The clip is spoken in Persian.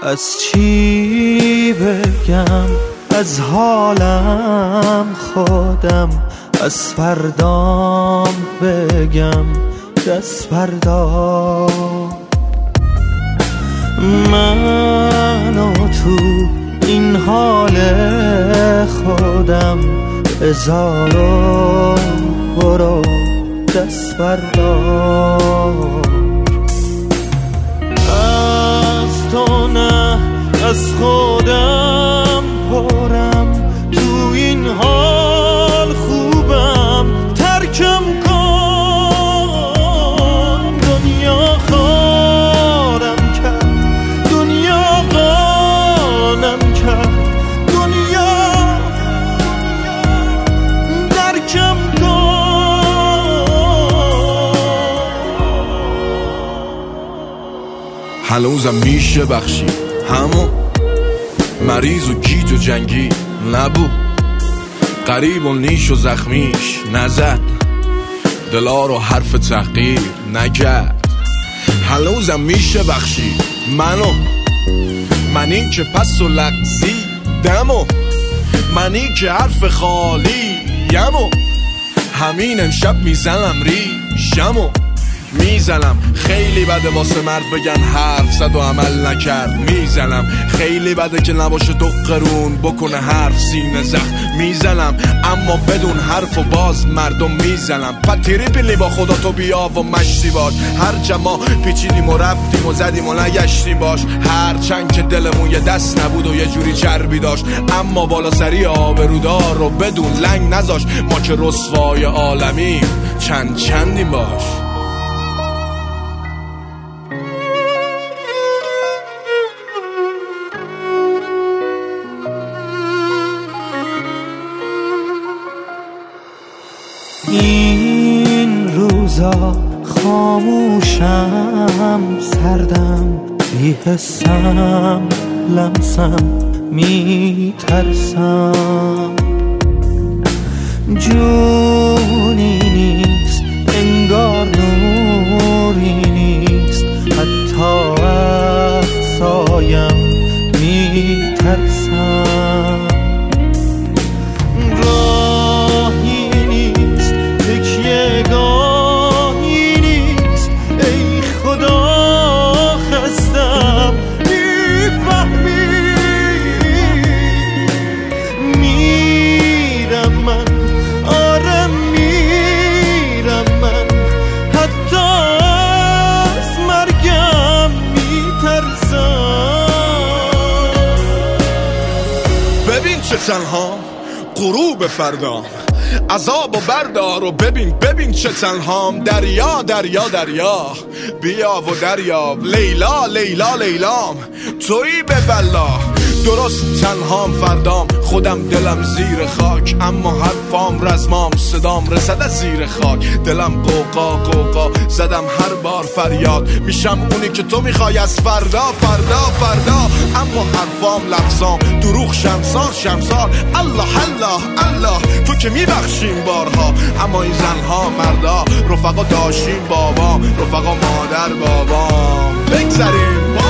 از چی بگم، از حالم خودم، از فردام بگم دست بردار. من و تو این حال خودم بذار و برو دست بردار. از تو نه از خودم پرم، تو این حال خوبم ترکم کن. دنیا خارم کرد، دنیا قانم کرد، دنیا درکم کن. هنوزم میشه بخشی همون مریض و گیج و جنگی نبود، قریب و نیش و زخمیش نزد، دلا رو حرف تحقیر نکرد. هنوزم میشه بخشی منی که پس و لغزی دمو، منی که حرف خالی یمو، همین امشب میزنم ریشمو میزنم. خیلی بده واسه مرد بگن حرف زد و عمل نکرد، میزنم. خیلی بده که نباشه تو قرون بکنه حرف سینه زخم، میزنم. اما بدون حرف و باز مردم میزنم. فتیری پیلی با خدا تو بیا و مشتی باش، هر جما پیچیدیم و رفتیم و زدیم و نگشتیم باش. هر چند که دلمون یه دست نبود و یه جوری چربی داشت، اما بالا سری آبرودار رو بدون لنگ نذاش. ما که رسوای عالمیم چندیم باش. این روزا خاموشم، سردم، بی‌حسم، لمسم، میترسم. جونی نیست انگار نوری نیست، حتی از سایم میترسم. ببین چه تنها غروب فردام، عذاب و بردار و ببین چه تنهام. دریا دریا دریا بیا و دریاب، لیلا لیلا لیلام تویی به بلا. درست تنهام فردام، خودم دلم زیر خاک، اما حرفام رزمام، صدام رسد از زیر خاک. دلم قوقا قوقا زدم هر بار فریاد، میشم اونی که تو میخوای از فردا فردا فردا. اما حرفام لفظام دروغ شمسار الله الله الله. تو که میبخشیم بارها، اما این زنها مردا رفقا داشتیم بابام، رفقا مادر بابام. بگذاریم